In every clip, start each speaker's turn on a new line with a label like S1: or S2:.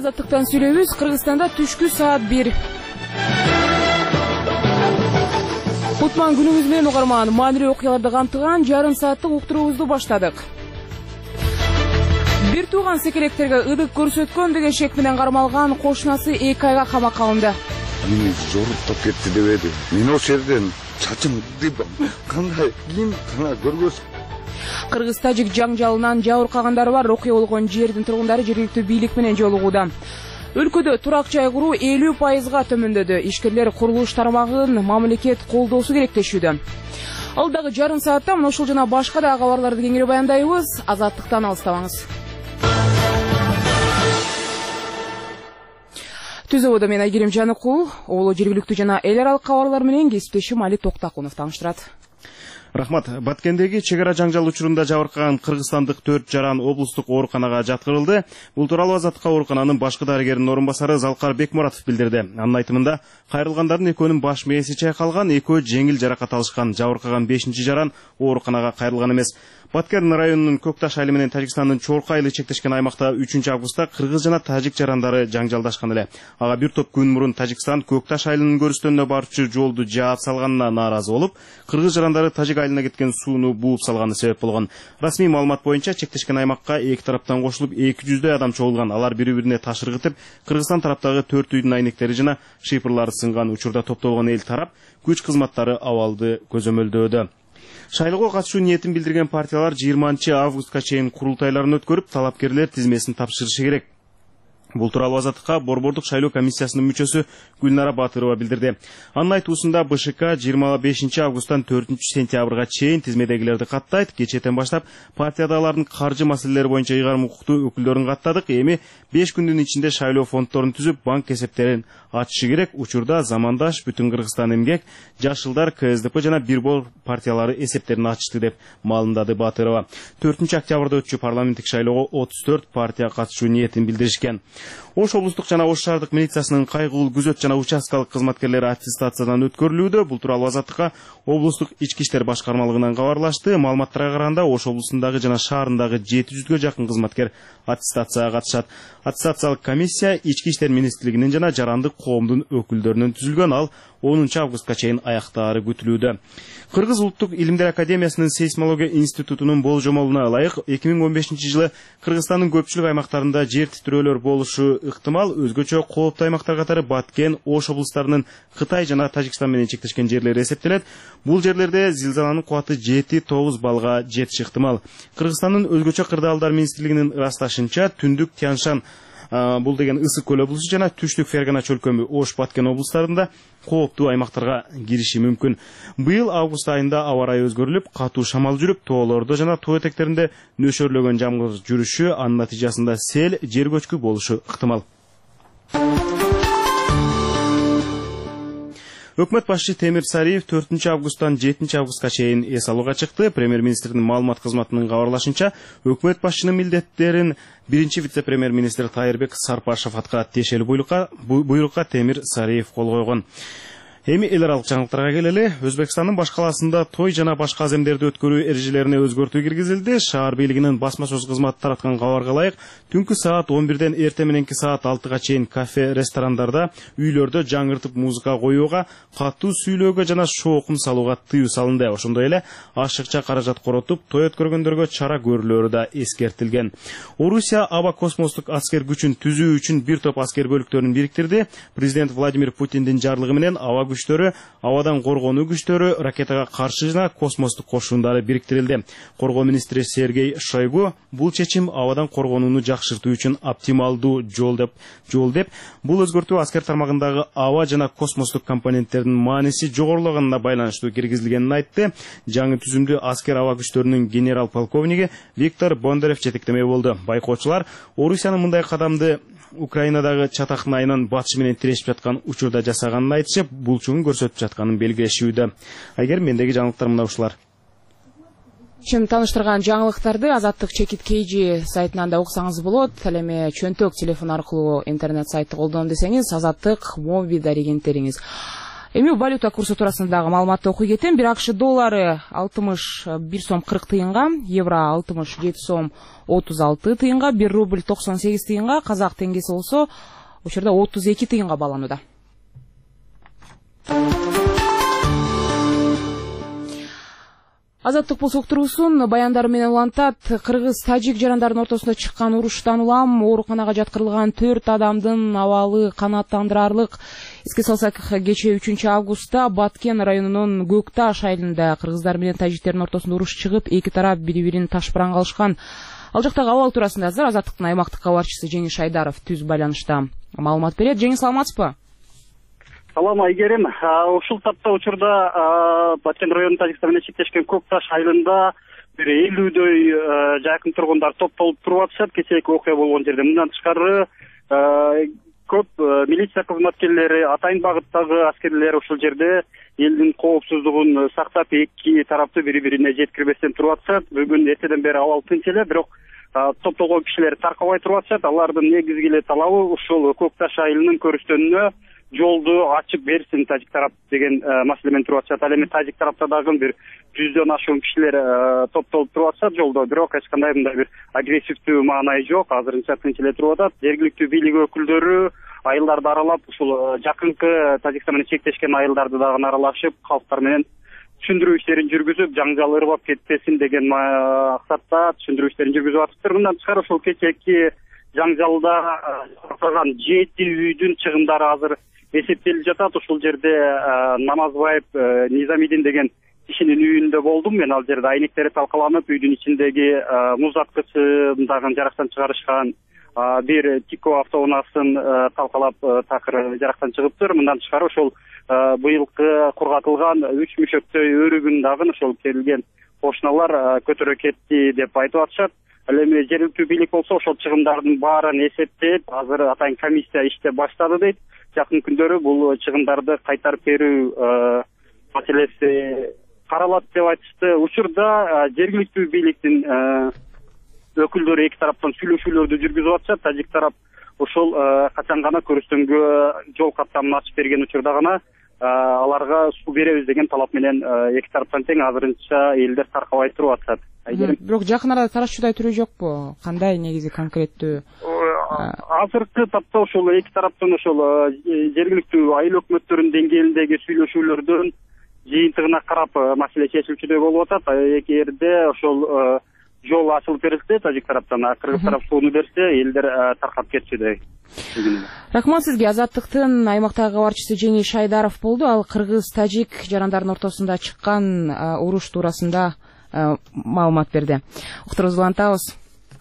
S1: Азаттыктан сүйлөйбүз. Кыргызстанда түшкү саат 1. Кутман күнүңүз менен угарман. Маанилүү окуяларды камтыган жарым сааттык уктуруубузду баштадык. Бир тууган секелектерге ыдык көрсөткөн деген шек менен кармалган кошунасы 2 айга камакка алынды.
S2: Мени жоруктап кетти дебеди. Мен ошол жерден чачым кандай кийин гана көргөз.
S1: Кыргыз-тажик жаңжалынан жабыркагандар бар. Окуя болгон жердин тургундары жергиликтүү бийлик менен жолугууда. Өлкөдө турак жай куруу 50%га төмөндөдү. Ишкерлер курулуш тармагын мамлекет колдоосу керектешүүдө. Алдагы жарым саатта мына ушул жана башка да кабарларды кеңири баяндайбыз. Азаттыктан алыстабаңыз. Түзөбөдө мен Айгерим Жаныкул, олу жергиликтүү жана эл аралык кабарлар менен кесиптешим Али Токтакунов тааныштырат.
S3: Рахмат. Баткендеги чегара жаңжал учурунда жабыркаган кыргызстандык 4 жаран облустук ооруканага жаткырылды. Бул тууралуу Азаттыкка оорукананын башкы дарыгеринин орун басары Залкар Бекмуратов билдирди. Анын айтымында, кайрылгандардын экөөнүн баш мээси чайкалган, экөө жеңил жаракат алышкан. Жабыркаган 5-чи жаран ооруканага кайрылган эмес. Баткен районунун Көкташ айылы менен Тажикстандын Чорку айылы чектешкен аймакта 3-августта кыргыз жана тажик жарандары жаңжалдашкан эле. Ага бир топ күн мурун Тажикстан Көкташ айылынын көрүстөнүнө барчу жолду жаап салганына нааразы болуп, кыргыз жарандары тажик айылына кеткен сууну бууп салганы себеп болгон. Расмий маалымат боюнча чектешкен аймакка эки тараптан кошулуп 200дөй адам чогулган. Алар бири-бирине таш ыргытып, Кыргызстан тараптагы 4 үйдүн айнектери жана шыйпырлары сынган. Учурда топтолгон эл тарап күч кызматтары абалды көзөмөлдөөдө. Шайлоого катышуу ниетин билдирген партиялар 20-августка чейин курултайларын өткөрүп, талапкерлер тизмесин тапшырышы керек. Бул тууралуу Азаттыкка Борбордук шайлоо комиссиясынын мүчөсү Гүлнара Батырова билдирди. Анын айтуусунда БШК 25-августтан 4-сентябрга чейин тизмедегилерди каттайт. Кечэтен баштап партиядагылардын каржы маселелери боюнча ыйгарым укуктуу өкүлдөрүн каттадык. Эми 5 күндүн ичинде шайлоо фонддорун түзүп, банк эсептерин ачышы керек. Учурда Замандаш, Бүтүн Кыргызстан эмгек, Жашылдар, КСДП жана Бирбол партиялары эсептерин ачты деп маалымдады Батырова. 4-октябрда өтчү парламенттик шайлоого 34 партия катышуу ниетин билдиришкен. Ош облустук жана Ош шаардык милициясынын кайгылуу күзөт жана участкалык кызматкерлери аттестациядан өткөрүлүүдө. Бул тууралуу Азаттыкка облустук ички иштер башкармалыгынан кабарлашты. Маалыматтарга караганда Ош облусундагы жана шаарындагы 700гө жакын кызматкер аттестацияга катышат. Аттестациялык комиссия ички иштер министрлигинин жана жарандык коомдун өкүлдөрүнөн түзүлгөн. Ал 10-августка чейин аяктаары күтүлүүдө. Кыргыз улуттук илимдер академиясынын сейсмология институтунун болжомолуна ылайык 2015-жылы Кыргызстандын көпчүлүк аймактарында жер титирөөлөр болушу ыктымал. Өзгөчө кооптуу аймактар катары Баткен, Ош облустарынын Кытай жана Тажикстан менен чектешкен жерлери эсептелет. Бул жерлерде зилзаланын кубаты 7-9 балга жетиши ыктымал. Кыргызстандын өзгөчө кырдаалдар министрлигинин ырасташынча, түндүк Тяншан, бул деген Ысык көл облусу жана түштүк Фергана чөлкөмү Ош, Баткен облустарында кооптуу аймактарга кириши мүмкүн. Быйыл август айында аба ырайы өзгөрүлүп, катуу шамал жүрүп, тоолордо жана тоо этектеринде нөшөрлөгөн жамгыр жүрүшү, анын натыйжасында сел, жер көчкү болушу ыктымал. Өкмөт башчы Темир Сариев 4-августтан 7-августка чейин эс алууга чыкты. Премьер-министрдин маалымат кызматынын кабарлашынча, өкмөт башчынын милдеттерин биринчи вице-премьер-министр Тайырбек Сарпашев аткарат. Тиешелүү буйрукка Темир Сариев кол койгон. Эми эл аралык жаңылыктарга келели. Өзбекстандын баш каласында той жана башка аземдерди өткөрүү эрежелерине өзгөртүү киргизилди. Шаар бийлигинин басма сөз кызматы тараткан кабарга ылайык, түнкү саат 11ден эрте мененки саат 6га чейин кафе, ресторандарда, үйлөрдө жаңыртып музыка коюуга, катуу сүйлөөгө жана шоокун салууга тыюу салынды. Ошондой эле ашыкча каражат коротуп, той өткөргөндөргө чара көрүлөрү да эскертилген. Орусия аба космостук аскер күчүн түзүү үчүн бир топ аскер бөлүктөрүн бириктирди. Президент Владимир Путиндин жарлыгы менен аба күчтөрү, абадан коргонуу күчтөрү, ракетага каршы жана космостук кошундары бириктирилди. Коргоо министри Сергей Шойгу бул чечим абадан коргонууну жакшыртуу үчүн оптималдуу жол деп, бул өзгөртүү аскер тармагындагы аба жана космостук компоненттердин мааниси жогорулаганына байланыштуу киргизилгенин айтты. Жаңы түзүмдү аскер аба күчтөрүнүн генерал полковниги Виктор Бондарев жетектемек болду. Байкоочулар Орусиянын мындай кадамды Украинадагы чатактын айынан батышы менен тирешип жаткан учурда жасаганын айтышып, булчугун көрсөтүп жатканын белгилешүүдө. Айгер, мендеги жаңылыктар мына ушулар.
S1: Чын таныштырган жаңылыктарды Азаттык Чекит KG сайтынан да окусаңыз болот. Ал эми чөнтөк телефон аркылуу интернет сайтты колдоном десеңиз Азаттык моби да регенттериңиз. Эми валюта курсу туурасындагы маалыматты окуй кетем. Бир АКШ доллары 61 сом 40 тыйынга, евро 67 сом 36 тыйынга, 1 рубль 98 тыйынга, казак теңгеси болсо учурда 32 тыйынга бааланууда. Азаттык болсо уктуруусун баяндары менен улантат. Кыргыз-тажик жарандардын ортосунда чыккан уруштан улам ооруканага жаткырылган 4 адамдын абалы канааттандырарлык. Эске салсак, кечээ 3 августта Баткен районунун Көкташ айылында кыргыздар менен тажиктердин ортосунда уруш чыгып, эки тарап бири-бирин ташпыран калышкан. Ал жактагы абал туурасында азыр Азаттыктын аймактык кабарчысы Жеңиш Айдаров түз байланышта маалымат берет. Жеңиш, саламатсызбы?
S4: Салам, Айгерим. Ушул тапта учурда Баткен районунун Тажикстан менен чектешкен Көкташ айылында бир 50дөй жакын тургундар топтолуп туруп атышат. Кечээки окуя болгон жерде. Мындан тышкары көп милиция кызматкерлери, атайын багыттагы аскерлер ушул жерде элдин коопсуздугун сактап, эки тарапты бири-бирине жеткирбестен туруп атышат. Бүгүн эртеден бери абал тынч эле, бирок топтолгон кишилер таркабай туруп атышат. Алардын негизги эле талабы ушул Көкташ айылынын көрүстөнүнө жолду ачып берсин тажик тарап деген маселе менен туруп атышат. Ал эми тажик тарапта дагы бир 100дөн ашуун кишилер топтолуп туруп атышат жолдо, бирок эч кандай мындай бир агрессивдүү маанай жок. Азырынча тынч эле туруп атат. Жергиликтүү бийлик өкүлдөрү айылдарды аралап, ушул жакынкы Тажикстан менен чектешкен айылдарды дагы аралашып, калктар менен түшүндүрүү иштерин жүргүзүп, жаңжал ырбап кетпесин деген максатта түшүндүрүү иштерин жүргүзүп атыптыр. Мындан тышкары ушул кечээки жаңжалда калган 7 үйдүн чыгымдары азыр эсептелип жатат. Ушул жерде Намазбаев Низамидин деген кишинин үйүндө болдум мен. Ал жерде айнектери талкаланып, үйдүн ичиндеги муздаткычын дагы жарактан чыгарышкан, бир Тико автоунаасын талкалап такыр жарактан чыгыптыр. Мындан тышкары ошол быйылкы кургатылган 3 мүшөктөй өрүгүн дагы ошол келген кошуналар көтөрө кетти деп айтып атышат. Ал эми жергиликтүү бийлик болсо ошол чыгымдардын баарын эсептеп, азыр атайын комиссия иштеп баштады дейт. Жакын күндөрү бул чыгымдарды кайтарып берүү маселеси каралат деп айтышты. Учурда жергиликтүү бийликтин өкүлдөрү эки тараптан сүйлөшүүлөрдү жүргүзүп атышат. Тажик тарап ошол качан гана көрүстөнгө жол каттамын ачып берген учурда гана аларга суу беребиз деген талап менен эки тараптан тең азырынча элдер таркабай туруп атышат.
S1: Бирок жакын арада тарашчудай түрүү жокпу? Кандай негизи конкреттүү?
S4: Азыркы тапта ошол эки тараптын ошол жергиликтүү айыл өкмөттөрүнүн деңгээлиндеги сүйлөшүүлөрдөн жыйынтыгына карап маселе чечилчүдөй болуп атат. Эгерде ошол жол ачылып берилсе тажик тараптан, кыргыз тарап сууну берсе, элдер таркап кетчүдөй.
S1: Рахмат сизге. Азаттыктын аймактагы кабарчысы Жеңиш Айдаров болду. Ал кыргыз-тажик жарандардын ортосунда чыккан уруш туурасында маалымат берди. Уктурубузду улантабыз.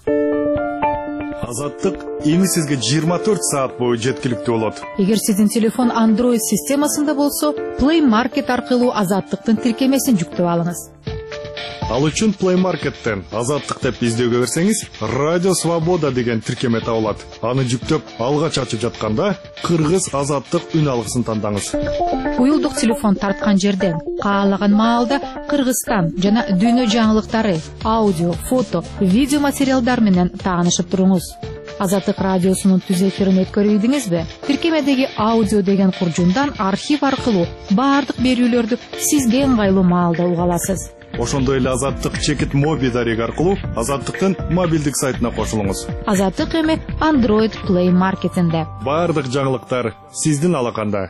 S5: Азаттык эми сизге 24 саат бою жеткиликтүү болот.
S6: Эгер сиздин телефон Android системасында болсо, Play Market аркылуу Азаттыктын тиркемесин жүктөп алыңыз.
S5: Ал үчүн Play Market'тен Азаттык деп издөөгө берсеңиз, Радио Свобода деген тиркеме табылат. Аны жүктөп алгач ачып жатканда Кыргыз Азаттык үн алгысын тандаңыз.
S6: Уюлдук телефон тарткан жерден каалаган маалда Кыргызстан жана дүйнө жаңылыктары, аудио, фото, видео материалдар менен таанышып туруңуз. Азаттык радиосунун түз эфирин өткөрүп ийдиңизби? Тиркемедеги аудио деген куржундан архив аркылуу баардык берүүлөрдү сизге ыңгайлуу маалда уга аласыз.
S5: Ошондой эле Азаттык чекит моби дареги аркылуу Азаттыктын мобилдик сайтына кошулуңуз.
S6: Азаттык эми Android Play Market'инде.
S5: Баардык жаңылыктар сиздин алаканда.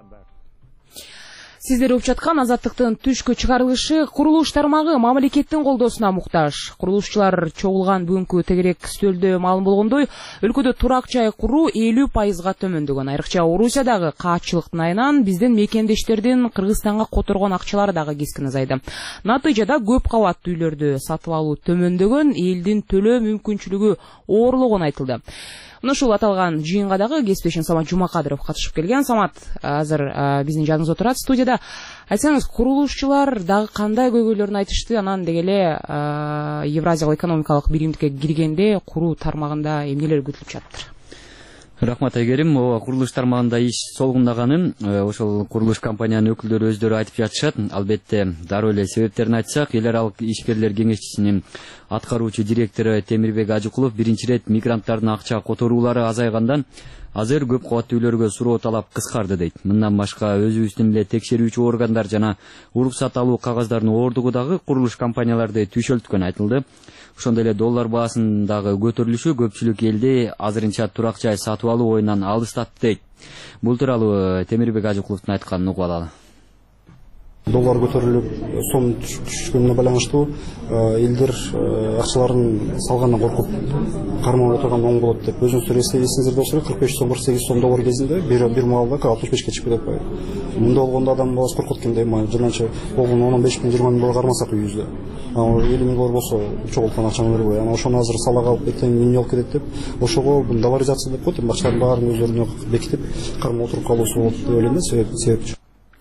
S1: Сиздер угуп жаткан Азаттыктын түшкү чыгарылышы курулуш тармагы мамлекеттин колдоосуна муктаж. Курулушчулар чогулган бүгүнкү тегерек стөлдө маалым болгондой, өлкөдө турак жай куруу 50% төмөндөгөн. Айрыкча Орусиядагы каатчылыктын айынан биздин мекендештердин Кыргызстанга которгон акчалары дагы кескин азайды. Натыйжада көп кабаттуу үйлөрдү сатып алуу төмөндөгөн, элдин төлөө мүмкүнчүлүгү оорлогон айтылды. Ушул аталган жыйынга дагы кесиптешим Самат Жумакадыров катышып келген. Самат азыр биздин жаныбызда турат студияда. Айтсаңыз, курулушчулар дагы кандай көйгөйлөрүн айтышты? Анан деги эле Евразиялык экономикалык биримдикке киргенде куруу тармагында эмнелер күтүлүп жатыр?
S7: Рахмат Айгерим. Курулуш тармагында иш солгундаганын ошол курулуш компаниянын өкүлдөрү өздөрү айтып жатышат. Албетте дароо эле себептерин айтсак, эл аралык ишкерлер кеңешчисинин аткаруучу директору Темирбек Ажыкулов биринчи ирет мигранттардын акча которуулары азайгандан Азыр көп кабаттуу үйлөргө суроо талап кыскарды дейт. Мындан башка өзүбүздүн эле текшерүүчү органдар жана уруксат алуу кагаздарын оордугу дагы курулуш компанияларды түйшөлткөнү айтылды. Ошондой эле доллар баасындагы көтөрүлүшү көпчүлүк элди азырынча турак жай сатып алуу оюнан алыстатты дейт. Бул тууралуу Темирбек Ажыкуловдун айтканын угуп алалы.
S8: Доллар көтөрүлүп, сом түшкөнүнө байланыштуу элдер акчаларын салгандан коркуп кармап отурган оң болот деп өзүңүздөр эсиңиздерде болсо 45 сом 48 сом доллар кезинде бир маалда 65 чыгып кетип калат. Мында болгондо адам баласы коркот экенде, жаманча болгон 15 миң 20 миң доллар кармасак үйүбүздө. 50 миң доллар болсо чогулткан акчаны бербей, ана ошону азыр салага алып эртең үйүнө алып кетет деп, ошого долларизация деп коет, акчалардын баарын өздөрүнө бекитип кармап отуруп калуусу болот деп ойлойм да, себеп.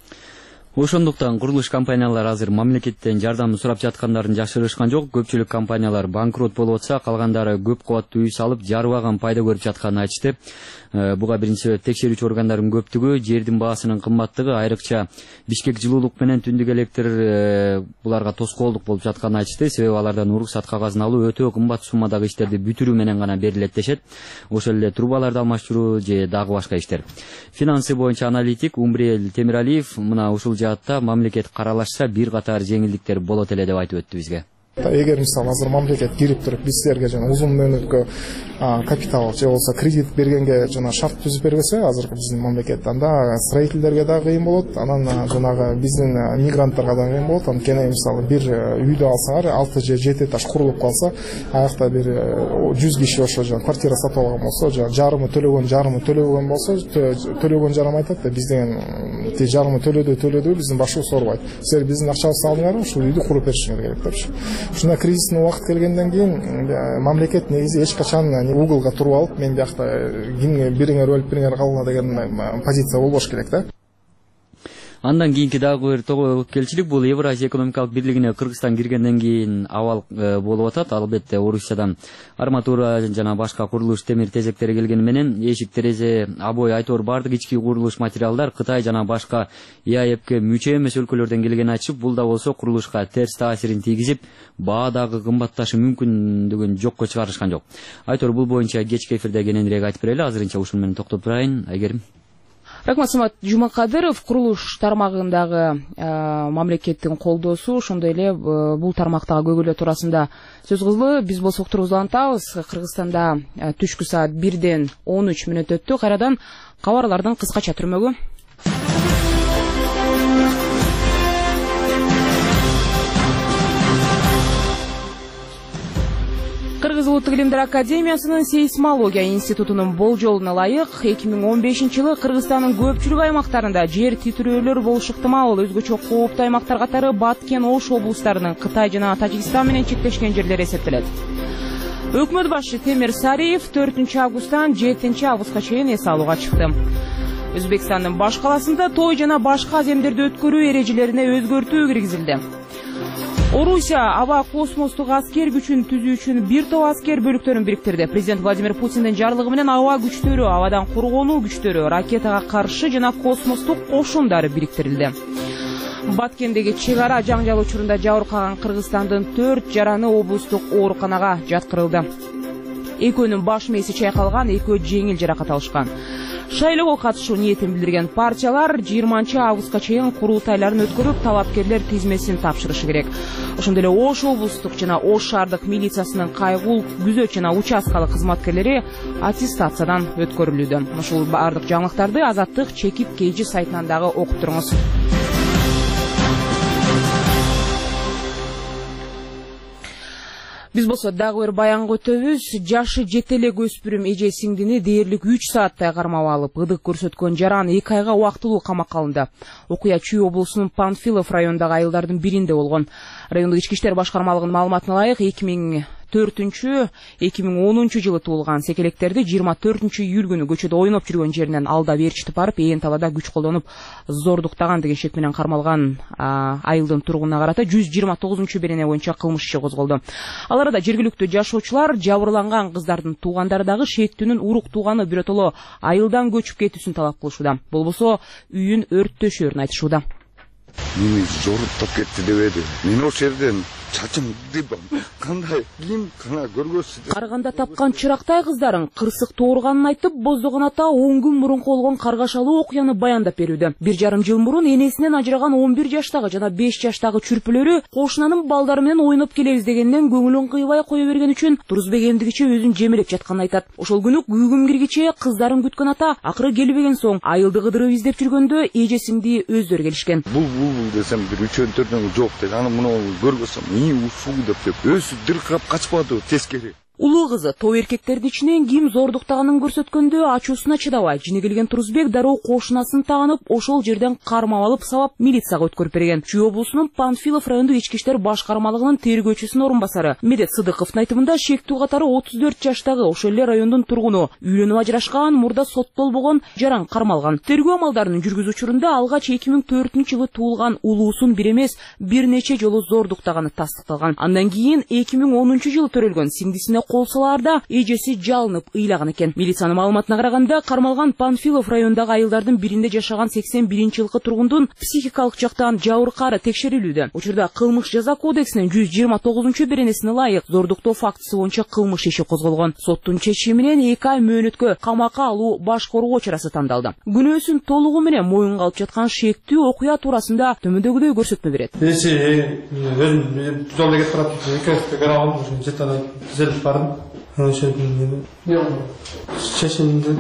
S7: Ошондуктан курулуш компаниялар азыр мамлекеттен жардам сурап жаткандарын жашырышкан жок. Көпчүлүк компаниялар банкрот болуп атса, калгандары көп кабаттуу үй салып, жарыбаган пайда көрүп жатканын айтышты. Буга биринчи себеп текшерүүчү органдардын көптүгү, жердин баасынын кымбаттыгы, айрыкча Бишкек жылуулук менен түндүк электр буларга тоскоолдук болуп жатканын айтышты. Себеби алардан уруксат кагазын алуу өтө кымбат суммадагы иштерди бүтүрүү менен гана берилет дешет. Ошол эле трубаларды алмаштыруу же дагы башка иштер. Финансы боюнча аналитик Умбриел Темиралиев мына ушул жаатта мамлекет каралашса бир катар жеңилдиктер болот эле деп айтып өттү бизге.
S9: Эгер мисалы азыр мамлекет кирип туруп биз силерге жана узун мөөнөткө капитал же болбосо кредит бергенге жана шарт түзүп бербесе, азыркы биздин мамлекет, анда строительдерге да кыйын болот, анан жанагы биздин мигранттарга да кыйын болот. Анткени мисалы бир үйдү алсаңар 6 же 7 этаж курулуп калса, аякта бир 100 киши ошо жана квартира сатып алган болсо, жарымы төлөгөн болсо, төлөгөн жарым айтат да, биз деген ти жарымы төлөдү биздин башыбыз оорубайт. Силер биздин акчабызды алыңар, ушул үйдү куруп беришиңер керек депчи. Ушундай кризистин убакыт келгенден кийин мамлекет негизи эч качан уголга туруп алып, мен биякта бириңер өлүп бириңер калгыла деген позиция болбош керек да.
S7: Андан кийинки дагы бир тобокелчилик бул Евразия экономикалык бирлигине Кыргызстан киргенден кийин абал болуп атат. Албетте Орусиядан арматура жана башка курулуш темир тезектери келгени менен эшик терезе, обой, айтор бардык ички курулуш материалдар Кытай жана башка ЕАЭПке мүчө эмес өлкөлөрдөн келгенин айтышып, бул да болсо курулушка терс таасирин тийгизип, баа дагы кымбатташы мүмкүндүгүн жокко чыгарышкан жок. Айтор бул боюнча кечки эфирде кененирээк айтып берели. Азырынча ушун менен токтоп турайын. Айгерим.
S1: Рахмат, Самат Жумакадыров, курулуш тармагындагы мамлекеттин колдоосу, ошондой эле бул тармактагы көйгөйлөр туурасында сөз кылды. Биз болсо уктурубузду улантабыз. Кыргызстанда түшкү саат 1-ден 13 мүнөт өттү. Кайрадан кабарлардын кыскача түрмөгү. Кыргыз Улуттук илимдер академиясынын сейсмология институтунун болжолуна ылайык 2015-жылы Кыргызстандын көпчүлүк аймактарында жер титирөөлөр болушу ыктымал. Өзгөчө кооптуу аймактар катары Баткен, Ош облустарынын Кытай жана Тажикстан менен чектешкен жерлер эсептелет. Өкмөт башчы Темир Сариев 4-августтан 7-августка чейин эс алууга чыкты. Өзбекстандын баш каласында той жана башка аземдерди өткөрүү эрежелерине өзгөртүү киргизилди. Орусия аба космостук аскер күчүн түзүү үчүн бир топ аскер бөлүктөрүн бириктирди. Президент Владимир Путиндин жарлыгы менен аба күчтөрү, абадан коргонуу күчтөрү, ракетага каршы жана космостук кошундары бириктирилди. Баткендеги чек ара жаңжал учурунда жабыркаган Кыргызстандын 4 жараны облустук ооруканага жаткырылды. Экөөнүн баш мээси чайкалган, экөө жеңил жаракат алышкан. Шайлоого катышуу ниетин билдирген партиялар 20-августка чейин курултайларын өткөрүп, талапкерлер тизмесин тапшырышы керек. Ошондой эле Ош облустук жана Ош шаардык милициясынын кайгул, күзөт жана участкалык кызматкерлери аттестациядан өткөрүлүүдө. Ушул бардык жаңылыктарды Азаттык чекип KG сайтынан дагы окуп туруңуз. Биз болсо дагы бир баянга өтөбүз. Жашы жете элек өспүрүм эже сиңдини дээрлик 3 сааттай кармап алып, ыдык көрсөткөн жаран 2 айга убактылуу камакка алынды. Окуя Чүй облусунун Панфилов районундагы айылдардын биринде болгон. Райондук ички иштер башкармалыгынын маалыматына ылайык 2004-2010 жылы туулган секелектерди 24-июль күнү көчөдө ойноп жүргөн жеринен алда берчитип барып, ээн талада күч колдонуп зордуктаган деген шек менен кармалган айылдын тургунуна карата 129-берене боюнча кылмыш иши козголду. Ал арада жергиликтүү жашоочулар жабырланган кыздардын туугандары дагы шеттүүнүн урук тууганы биротоло айылдан көчүп кетүүсүн талап кылышууда. Болбосо үйүн өрттөшөрүн айтышууда.
S2: Мени зорлуктап кетти деп эди. Мен ошол жерден чачым дибам кандай кийим гана көргөсүз.
S1: Карганда тапкан чырактай кыздарын кырсык тоорганын айтып, Боздогон ата 10 күн мурун болгон каргашалуу окуяны баяндап берүүдө. 1,5 жыл мурун энесинен ажыраган 11 жаштагы жана 5 жаштагы чүрпүлөрү кошунанын балдары менен ойноп келебиз дегенден көңүлүн кыйбай кое берген үчүн Турузбек эмдигиче өзүн жемелеп жатканын айтат. Ошол күнү күйгүм киргиче кыздарын күткөн ата акыры келбеген соң айылды кыдырып издеп жүргөндө эжесиңди өздөрү келишкен.
S2: Бул десем бир 3-4 жок дейт. Аны муну көргөсөм ушул деп өзү дыркап качпады тескери.
S1: Улуу кызы тоо эркектердин ичинен ким зордуктаганын көрсөткөндө ачуусуна чыдабай жине келген Турузбек дароо кошунасын таанып, ошол жерден кармап алып сабап милицияга өткөрүп берген. Чүй облусунун Панфилов райондук ички иштер башкармалыгынын тергөөчүсүнүн орун басары Медет Сыдыковдун айтымында шектүү катары 34 жаштагы ошол эле райондун тургуну үйлөнүп ажырашкан, мурда соттолбогон жаран кармалган. Тергөө амалдарын жүргүзүү учурунда алгач 2004-жылы туулган улуусун бир эмес бир нече жолу зордуктаганы тастыкталган. Андан кийин 2010-жылы төрөлгөн сиңдисине кол салаарда эжеси жалынып ыйлаган экен. Милициянын маалыматына караганда, кармалган Панфилов райондагы айылдардын биринде жашаган 81-жылкы тургундун психикалык жактан жабыркаары текшерилүүдө. Учурда кылмыш жаза кодексинин 129-беренесине ылайык зордуктоо фактысы боюнча кылмыш иши козголгон. Соттун чечими менен 2 ай мөөнөткө камакка алуу баш коргоо чарасы тандалды. Күнөөсүн толугу менен моюнга алып жаткан шектүү окуя туурасында төмөндөгүдөй көрсөтмө берет.
S10: Чечимди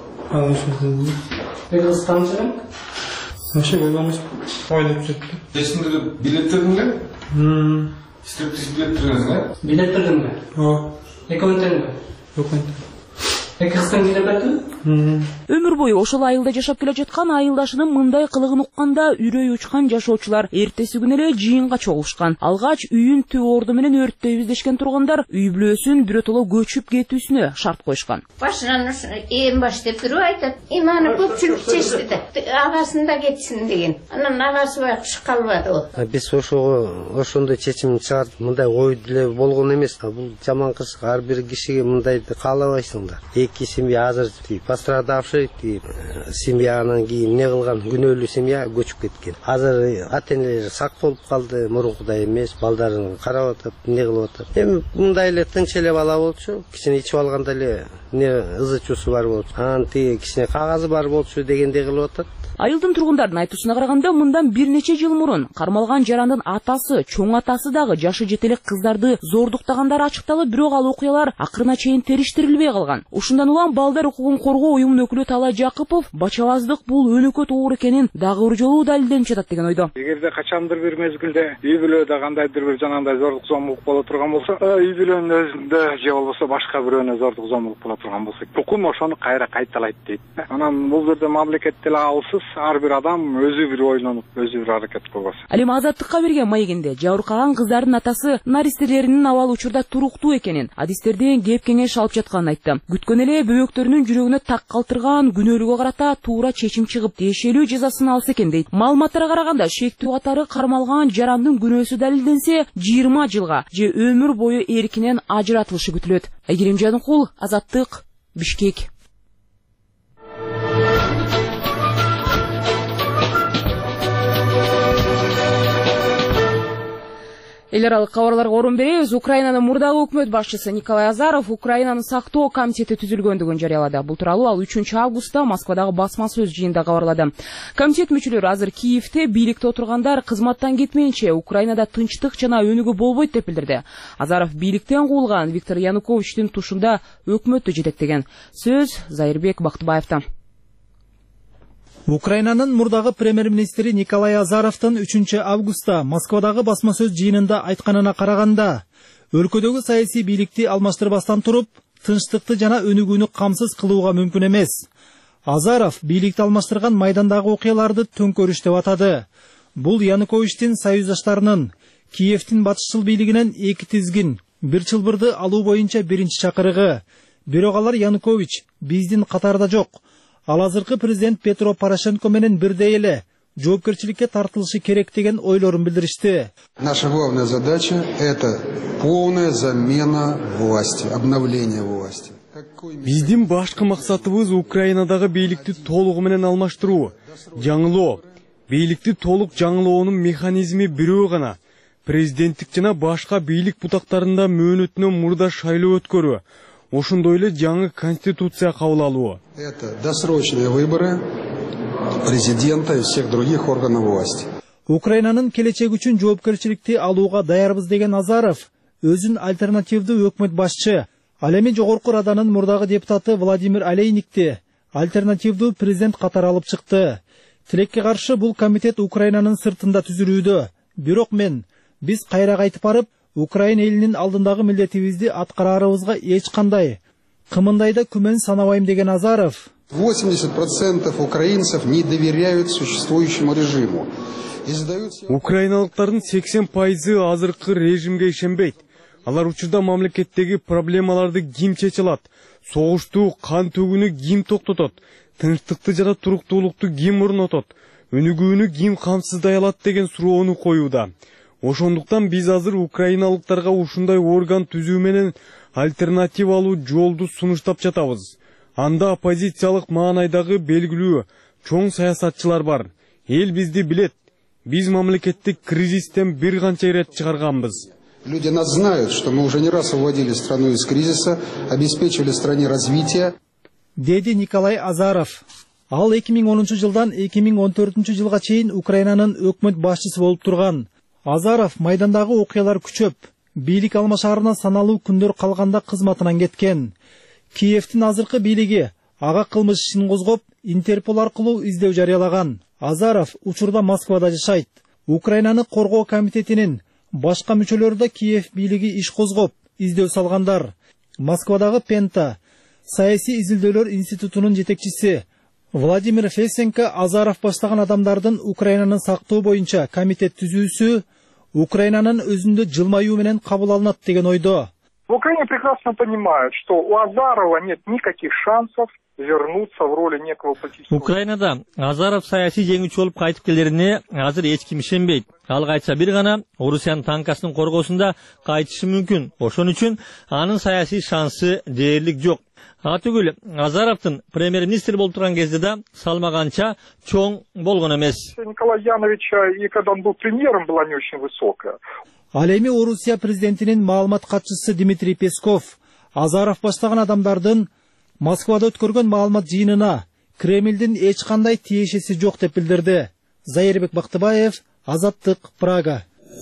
S10: Кыргызстанчы вообще ойломуш ойлоп жүрдү.
S11: Эсиңде билеттериңби? Истептиз билеттериңби?
S10: Билеттеримби? Ооба. Экөөндөрүңбү? Экөөндөрү. Кыргызстан билет берди?
S1: Өмүр бою ошол айылда жашап келе жаткан айылдашынын мындай кылыгын укканда үрөй учкан жашоочулар эртеси күнү эле жыйынга чогулушкан. Алгач үйүн түү орду менен өрттөйбүз дешкен тургундар үй бүлөсүн биротоло көчүп кетүүсүнө шарт коюшкан.
S12: Башынан эң баш деп бирөө айтат. Аны көпчүлүк чечти да. Агасында кетсин деген. Анан агасы байкуш калбады о.
S13: Биз ошондой чечим чыгарып, мындай ой деле болгон эмес. Бул жаман кыз ар бир кишиге мындайды каалабайсыңдар. Эки семья азыр пострадавший семьянан кийин эмне кылган күнөөлүү семья көчүп кеткен. Азыр ата-энелер сак болуп калды, мурункудай эмес, балдарын карап атат, эмне кылып атат. Эми мындай эле тынч эле бала болчу, кичине ичип алганда эле ызы чуусу бар болчу. Анан тиги кичине кагазы бар болчу дегендей кылып атат.
S1: Айылдын тургундардын айтуусуна караганда, мындан бир нече жыл мурун кармалган жарандын атасы, чоң атасы дагы жашы жете элек кыздарды зордуктагандары ачыкталып, бирок ал окуялар акырына чейин териштирилбей калган. Ушундан улам балдар укугун коргоо уюмунун өкүлү Талай Жакыпов бачабаздык бул өнөкөт оор экенин дагы бир жолу далилденип жатат деген ойдо.
S14: Эгерде качандыр бир мезгилде үй бүлөдө кандайдыр бир жанагындай зордук зомбулук боло турган болсо, үй бүлөнүн өзүндө же болбосо башка бирөөнө зордук зомбулук боло турган болсо, укум ошону кайра кайталайт дейт. Анан бул жерде мамлекет деле алсыз, ар бир адам өзү бир ойлонуп, өзү бир аракет кылбас.
S1: Ал эми Азаттыкка берген маегинде жабыркаган кыздардын атасы наристелеринин абалы учурда туруктуу экенин, адистерден кеп кеңеш алып жатканын айтты. Күткөн эле бөбөктөрүнүн жүрөгүнө так калтырган күнөөлүгө карата туура чечим чыгып, тиешелүү жазасын алса экен дейт. Маалыматтарга караганда, шектүү катары кармалган жарандын күнөөсү далилденсе, 20 жылга же өмүр бою эркинен ажыратылышы күтүлөт. Айгерим Жаныкул, Азаттык, Бишкек. Эл аралык кабарларга орун беребиз. Украинанын мурдагы өкмөт башчысы Николай Азаров Украинанын сактоо комитети түзүлгөндүгүн жарыялады. Бул тууралуу ал 3-августта Москвадагы басма сөз жыйынында кабарлады. Комитет мүчөлөрү азыр Киевде бийликте отургандар кызматтан кетмейинче Украинада тынчтык жана өнүгүү болбойт деп билдирди. Азаров бийликтен куулган Виктор Януковичтин тушунда өкмөттү жетектеген. Сөз Зайырбек Бактыбаевтан.
S15: Украинанын мурдагы премьер-министри Николай Азаровдун 3-августта Москвадагы басма сөз жыйынында айтканына караганда, өлкөдөгү саясий бийликти алмаштырбастан туруп, тынчтыкты жана өнүгүүнү камсыз кылууга мүмкүн эмес. Азаров бийликти алмаштырган майдандагы окуяларды төңкөрүш деп атады. Бул Януковичтин союздаштарынын Киевдин батышчыл бийлигинен эки тизгин, бир чылбырды алуу боюнча биринчи чакырыгы. Бирок алар Янукович биздин катарда жок. Ал азыркы президент Петро Порошенко менен бирдей эле жоопкерчиликке тартылышы керек деген ойлорун билдиришти.
S16: Наша главная задача – это полная замена власти, обновление власти.
S17: Биздин башкы максатыбыз Украинадагы бийликти толугу менен алмаштыруу, жаңылоо. Бийликти толук жаңылоонун механизми бирөө гана. президенттик жана башка бийлик бутактарында мөөнөтүнөн мурда шайлоо өткөрүү, ошондой эле жаңы конституция кабыл алуу.
S16: Это досрочные выборы президента и всех других органов власти.
S15: Украинанын келечеги үчүн жоопкерчиликти алууга даярбыз деген Азаров өзүн альтернативдүү өкмөт башчы, ал эми жогорку раданын мурдагы депутаты Владимир Олейникти альтернативдүү президент катары алып чыкты. Тилекке каршы бул комитет Украинанын сыртында түзүлүүдө. Бирок биз кайра кайтып барып, Украина элинин алдындагы милдетибизди аткарарыбызга эч кандай кымындайда күмөн санабайм деген Азаров.
S16: 80% украинцев не доверяют существующему режиму.
S17: Украиналыктардын 80% азыркы режимге ишенбейт. Алар учурда мамлекеттеги проблемаларды ким чече алат? Согушту, кан төгүүнү ким токтотот? Тынчтыкты жана туруктуулукту ким орнотот? Өнүгүүнү ким камсыздай алат деген суроону коюуда. Ошондуктан биз азыр украиналыктарга ушундай орган түзүү менен альтернатива алуу жолду сунуштап жатабыз. Анда оппозициялык маанайдагы белгилүү чоң саясатчылар бар. Эл бизди билет. Биз мамлекеттик кризистен бир канча ирет чыгарганбыз.
S16: Люди нас знают, что мы уже не раз выводили страну из кризиса, обеспечивали стране развитие.
S15: Деди Николай Азаров. Ал 2010 жылдан 2014 жылга чейин Украинанын өкмөт башчысы болуп турган. Азаров майдандагы окуялар күчөп, бийлик алмашаарына саналуу күндөр калганда кызматынан кеткен. Киевдин азыркы бийлиги ага кылмыш ишин козгоп, Интерпол аркылуу издөө жарыялаган. Азаров учурда Москвада жашайт. Украинаны коргоо комитетинин башка мүчөлөрү да Киев бийлиги иш козгоп, издөө салгандар. Москвадагы Пента саясий изилдөөлөр институтунун жетекчиси Владимир Фесенко Азаров баштаган адамдардын Украинаны сактоо боюнча комитет түзүүсү Украинанын өзүндө жылмаюу менен кабыл алынат деген ойдо.
S18: В Украине прекрасно понимают, что у Азарова нет никаких шансов вернуться в роли некого политического...
S19: Украинада Азаров саясий жеңүүчү болуп кайтып келерине азыр эч ким ишенбейт. Ал кайтса бир гана Орусиянын танкасынын коргоосунда кайтышы мүмкүн. Ошон үчүн анын саясий шансы дээрлик жок. Атүгүл Азаровдун премьер-министр болуп турган кезде да салмаганча чоң болгон эмес.
S18: Николая Яновича и когда он был премьером была не очень высокая.
S15: Ал эми Орусия президентинин маалымат катчысы Дмитрий Песков Азаров баштаган адамдардын Москвада өткөргөн маалымат жыйынына Кремлдин эч кандай тиешеси жок деп билдирди. Зайырбек Бактыбаев, Азаттык, Прага.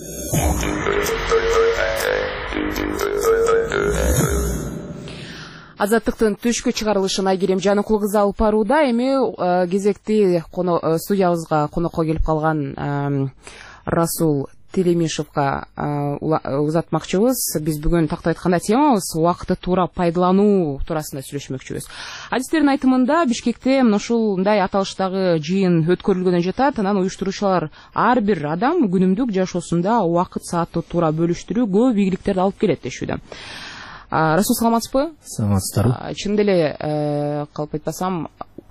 S1: Азаттыктын түшкү чыгарылышын Айгерим Жаныкул кызы алып барууда. Эми кезекти студиябызга конокко келип калган Расул Телемишевка узатмакчыбыз. Биз бүгүн такты айтканда темабыз убакытты туура пайдалануу туурасында сүйлөшмөкчүбүз. Адистердин айтымында Бишкекте ушундай аталыштагы жыйын өткөрүлгөнү жатат. Анан уюштуруучулар ар бир адам күнүмдүк жашоосунда убакыт саатты туура бөлүштүрүү көп ийгиликтерди алып келет дешүүдө. Расул, саламатсызбы?
S20: Саламатсыздарбы.
S1: Чын деле калп айтпасам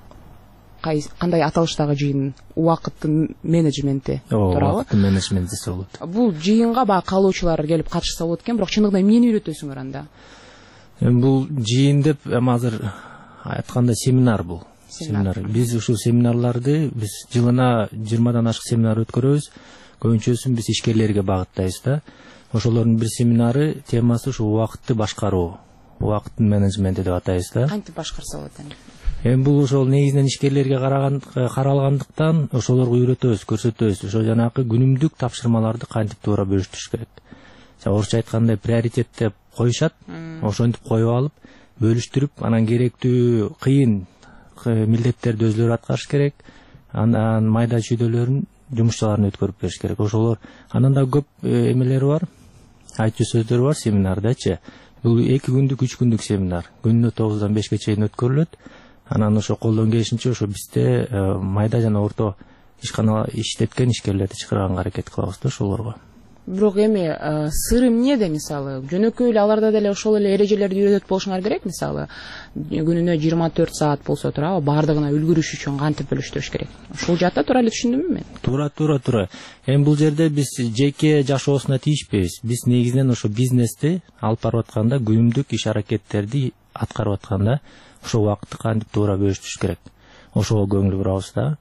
S1: кандай аталыштагы жыйын убакыттын менеджменти туурабы?
S20: Убакыттын менеджменти болот.
S1: Бул жыйынга баягы каалоочулар келип катышса болот экен, бирок чындыгында эмнени үйрөтөсүңөр анда?
S20: Бул жыйын деп азыр айтканда семинар бул. Семинар. Биз ушул семинарларды биз жылына 20дан ашык семинар өткөрөбүз. Көбүнчөсүн биз ишкерлерге багыттайбыз да. Ошолордун бир семинары темасы ушу убакытты башкаруу, убакыттын менеджменти деп атайбыз да.
S1: Кантип башкарса болот эми?
S20: Бул ошол негизинен ишкерлерге каралгандыктан ошолорго үйрөтөбүз, көрсөтөбүз. Ошо жанагы күнүмдүк тапшырмаларды кантип туура бөлүштүрүш керек. Орусча айтканда приоритет деп коюшат. Ошентип коюп алып, бөлүштүрүп, анан керектүү кыйын милдеттерди өзлөрү аткарыш керек. Анан майда чүйдөлөрүн жумушчаларын өткөрүп бериш керек. Ошолор анан да көп эмелери бар. Айтчу сөздөр бар семинардачы. Бул 2 күндүк, 3 күндүк семинар. Күнүнө 9-дан 5ке чейин өткөрүлөт. Анан ошо колдон келишинче ошо бизде майда жана орто ишкана иштеткен ишкерлерди чакырганга аракет кылабыз да ошолорго.
S1: Бирок эми сыры эмнеде, мисалы, жөнөкөй эле аларда деле ошол эле эрежелерди үйрөтүп болушуңар керек, мисалы, күнүнө 24 саат болсо турабы, бардыгына үлгүрүш үчүн кантип бөлүштүрүш керек. Ушул жакта туура эле түшүндүмбү мен?
S20: Туура. Эми бул жерде биз жеке жашоосуна тийишпейбиз. Биз негизинен ошо бизнести алып барып атканда, күнүмдүк иш аракеттерди аткарып атканда, ошол убакытты кантип туура бөлүштүрүш керек. Ошого көңүл бурабыз да.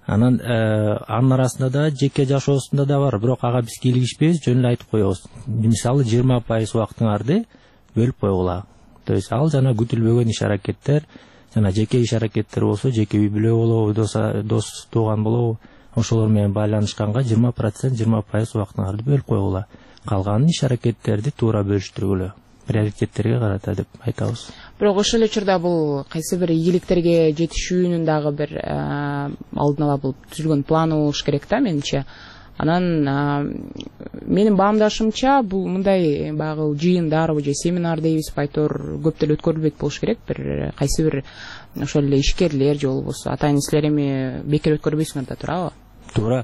S20: Анан анын арасында да жеке жашоосунда да бар, бирок ага биз кийлигишпейбиз, жөн эле айтып коебуз. Мисалы 20% убактыңарды бөлүп койгула. То есть ал жана күтүлбөгөн иш аракеттер, жана жеке иш аракеттер болсо, жеке үй бүлө болобу, дос тууган болобу, ошолор менен байланышканга 20% убактыңарды бөлүп койгула. Калган иш аракеттерди туура бөлүштүргүлө, приоритеттерге карата деп айтабыз.
S1: Бирок ошол эле учурда бул кайсы бир ийгиликтерге жетишүүнүн дагы бир алдын ала бул түзүлгөн планы болуш керек да менимче. Анан менин баамдашымча бул мындай баягы жыйындар же семинар дейбиз, айтор көп деле өткөрүлбөйт болуш керек. Бир кайсы бир ошол эле ишкерлер же болбосо атайын силер эми бекер өткөрбөйсүңөр да, туурабы?
S20: Туура.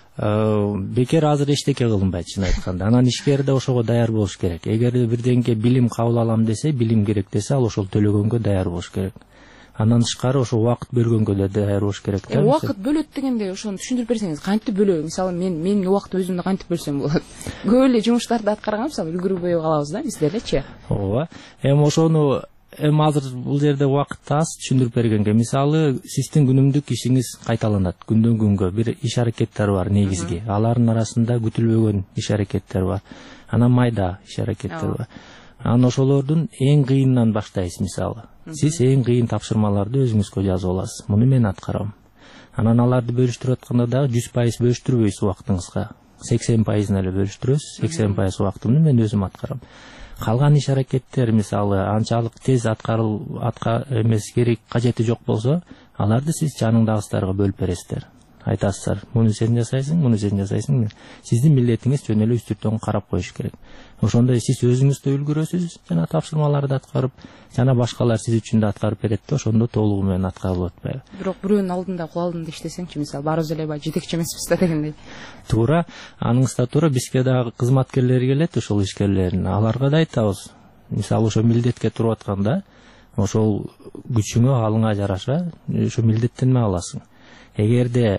S20: Бекер азыр эчтеке кылынбайт, чын айтканда. Анан ишкер да ошого даяр болуш керек. Эгер бирденге билим кабыл алам десе, билим керек десе, ал ошол төлөгөнгө даяр болуш керек. Андан тышкары ошо убакыт бөлгөнгө да даяр болуш керек да.
S1: Убакыт бөлөт дегенде ошону түшүндүрүп берсеңиз, кантип бөлөбү? Мисалы мен убакытты өзүмдө кантип бөлсөм болот? Көп эле жумуштарды аткарганга мисалы үлгүрбөй калабыз да биз делечи.
S20: Ооба. Ошону азыр бул жерде убакыт аз түшүндүрүп бергенге, мисалы сиздин күнүмдүк ишиңиз кайталанат, күндөн күнгө бир иш аракеттер бар негизги. Алардын арасында күтүлбөгөн иш аракеттер бар. Анан майда иш аракеттер бар. Анан ошолордун эң кыйынынан баштайсыз, мисалы. Сиз эң кыйын тапшырмаларды өзүңүзгө жазып аласыз. Муну мен аткарам. Анан аларды бөлүштүрүп атканда да 100% бөлүштүрбөйсүз убактыңызга. 80% эле бөлүштүрөсүз. 80% убактымды мен өзүм аткарам. Калган иш аракеттер, мисалы, анчалык тез эмес керек, кажети жок болсо, аларды сиз жаныңдагыстарга бөлүп бересиздер. Айтасыздар, муну сен жасайсың, муну сен жасайсың. Сиздин милдетиңиз жөн эле үстүртөн карап коюш керек. Ошондой сиз өзүңүз да үлгүрөсүз, жана тапшырмаларды аткарып, жана башкалар сиз үчүн да аткарып берет да, ошондо толугу менен аткарылып атпайбы.
S1: Бирок бирөөнүн алдында кул алдында иштесеңчи, мисалы, баарыбыз эле жетекчи эмеспиз да дегендей.
S20: Туура, аныңызда туура, бизге дагы кызматкерлер келет, ошол ишкерлердин. Аларга да айтабыз. Мисалы, ошо милдетке туруп атканда, ошол күчүңө, алыңа жараша, ошо милдеттенме аласың. Эгерде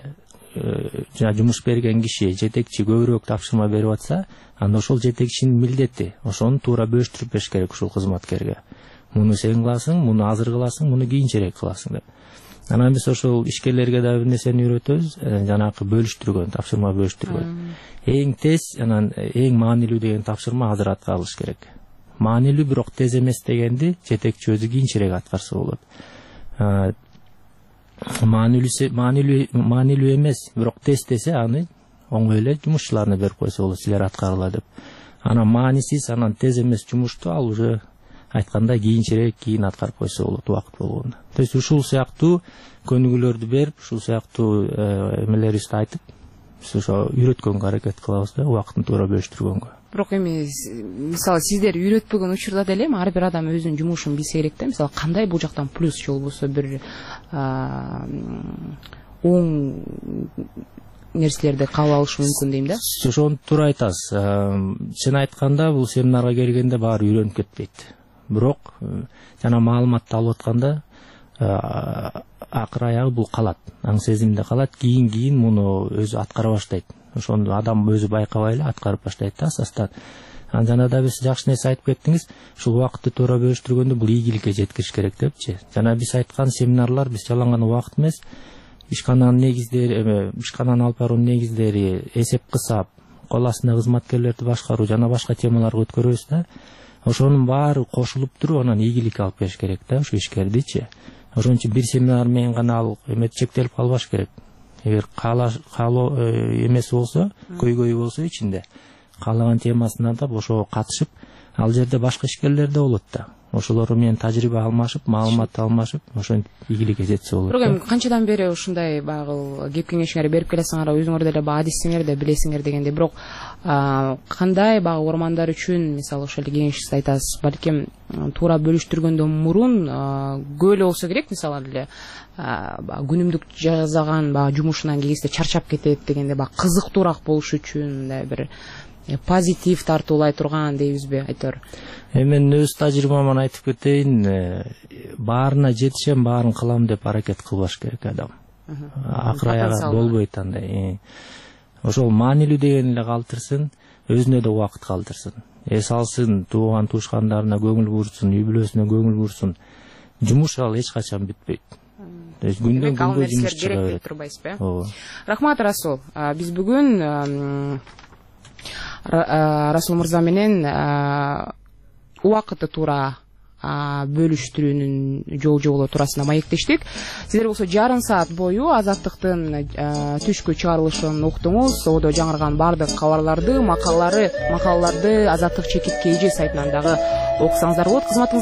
S20: жумуш берген киши, жетекчи көбүрөөк тапшырма берип атса, анда ошол жетекчинин милдети, ошону туура бөлүштүрүп бериш керек ушул кызматкерге. Муну сен кыласың, муну азыр кыласың, муну кийинчерээк кыласың деп. Анан биз ошол ишкерлерге да бир нерсени үйрөтөбүз, жанагы бөлүштүргөн, тапшырма бөлүштүргөн. Эң тез, анан эң маанилүү деген тапшырма азыр аткарылыш керек. Маанилүү бирок тез эмес дегенди жетекчи өзү кийинчерээк аткарса болот. Маанилүү эмес, бирок тез десе, аны оңой эле жумушчуларына берип койсо болот, силер аткаргыла деп. Анан маанисиз, анан тез эмес жумушту ал уже айткандай кийинчерээк кийин аткарып койсо болот, убакыт болгондо. То есть ушул сыяктуу көнүгүүлөрдү берип, ушул сыяктуу эмелерибизди айтып, биз ошо үйрөткөнгө аракет кылабыз да, убакытын туура бөлүштүргөнгө.
S1: Бирок эми мисалы сиздер үйрөтпөгөн учурда деле ар бир адам өзүнүн жумушун билсе керек да. Мисалы кандай бул жактан плюс же болбосо бир оң нерселерди кабыл алыш мүмкүн дейм да.
S20: Ошону туура айтасыз. Чын айтканда бул семинарга келгенде баары үйрөнүп кетпейт. Бирок жана маалыматты алып атканда акыр аягы бул калат. Аң сезимде калат, кийин муну өзү аткара баштайт. Ошону адам өзү байкабай эле аткарып баштайт да асастан. Жана да биз жакшы нерсе айтып кеттиңиз, ушул убакытты туура бөлүштүргөндө бул ийгиликке жеткириш керек депчи. Жана биз айткан семинарлар биз жалаң гана убакыт эмес, ишкананын негиздери, ишкананы алып баруунун негиздери, эсеп кысап, кол астында кызматкерлерди башкаруу жана башка темаларга өткөрөбүз да. Ошонун баары кошулуп туруп анан ийгилик алып келиш керек да, ушу ишкердичи. Ошон үчүн бир семинар менен гана ал чектелип калбаш керек. Эгер каалоо эмеси болсо, көйгөйү болсо ичинде, каалаган темасына да ошого катышып, ал жерде башка ишкерлер да болот да. Ошолор менен тажрыйба алмашып, маалымат алмашып, ошентип ийгиликке жетсе болот.
S1: Бирок эми канчадан бери ушундай багыл кеп кеңешиңер берип келесиңер, өзүңөр деле баа адистиңер да билесиңер дегенде, бирок кандай багы ормандар үчүн, мисалы ошол эле кеңешиңизди айтасыз, балким туура бөлүштүргөндөн мурун көп эле болсо керек, мисалы эле күнүмдүк жасаган жумушунан кегизде чарчап кетет дегенде, кызыктуураак болуш үчүн мындай бир позитив тартуулай турган дейбизби, айтор.
S20: Мен өз тажрыйбаман айтып кетейин, баарына жетишем, баарын кылам деп аракет кылбаш керек адам. Акыр аягы болбойт андай. Ошол маанилүү деген эле калтырсын, өзүнө да убакыт калтырсын. Эс алсын, тууган туушкандарына көңүл бурсун, үй бүлөсүнө көңүл бурсун. Жумуш ал эч качан бүтпөйт. То есть күндөн күнгө жумуш чыга
S1: керек
S20: берет.
S1: деп турбайсызбы? Ооба. Рахмат Расул. Биз бүгүн Расул мырза менен убакытты туура бөлүштүрүүнүн жол туурасында маектештик. Сиздер болсо жарым саат бою Азаттыктын түшкү чыгарылышын уктуңуз. Одо жаңырган бардык кабарларды, макалаларды Азаттык ЧК сайтынан дагы окусаңыздар болот.